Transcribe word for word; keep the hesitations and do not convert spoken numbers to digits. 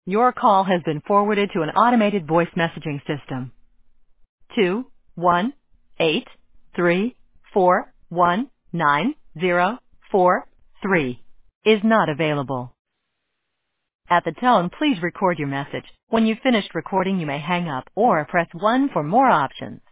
Your call has been forwarded to an automated voice messaging system. Two one eight three four one nine zero four three is not available. At the tone, please record your message. When you've finished recording, you may hang up or press one for more options.